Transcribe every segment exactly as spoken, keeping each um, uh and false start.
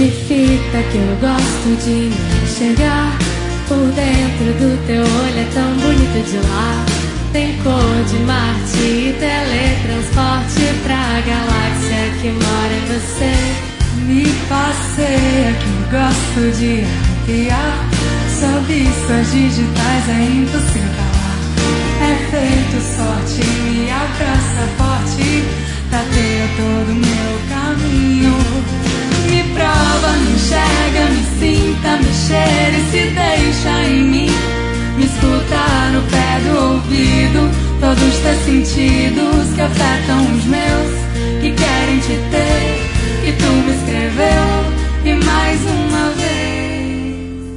fita que eu gosto de enxergar. Por dentro do teu olho é tão bonito de lá. Tem cor de Marte e teletransporte pra galáxia que mora em você. Me passeia que eu gosto de arrepiar. Sobe suas digitais, é impossível calar. É feito sorte, me abraça forte. Tateia todo o meu caminho. Me prova, me enxerga, me sinta, me cheira e se deixa em mim. Me escuta no pé do ouvido, todos os teus sentidos que afetam os meus, que querem te ter, que tu me escreveu. E mais uma vez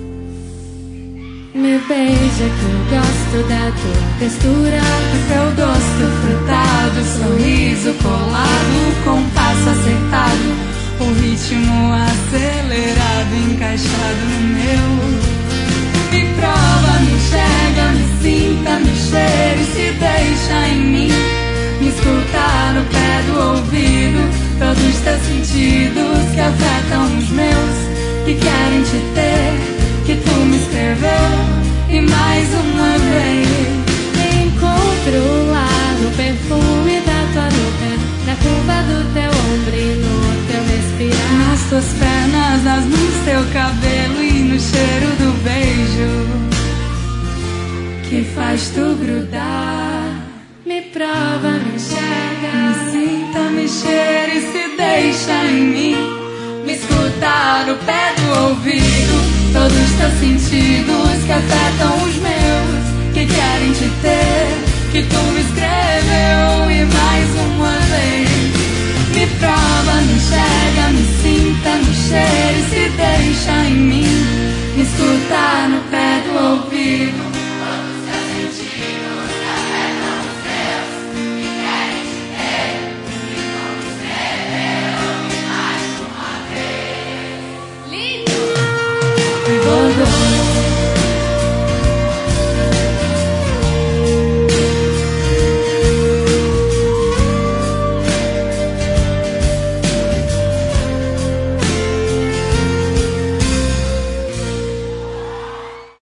me beija que eu gosto da tua textura, do teu doce frutado, sorriso colado, com passo acertado, o ritmo acelerado encaixado no meu. Me prova, me enxerga, me sinta, me cheira e se deixa em mim. Me escuta no pé do ouvido, todos os teus sentidos que afetam os meus, que querem te ter, que tu me escreveu. E mais uma vez encontro lá no perfume da tua nuca, na curva do teu ombro e no teu respirar, nas tuas pernas, nas mãos, teu cabelo e no cheiro do beijo que faz tu grudar. Me prova, me enxerga, me sinta, me cheira e se deixa em mim. Me escuta no pé do ouvido, todos os teus sentidos que afetam os meus, que querem te ter, que tu me escreveu. E mais uma vez me prova, me enxerga, me sinta, me cheira e se deixa em mim. Me escuta no pé do ouvido,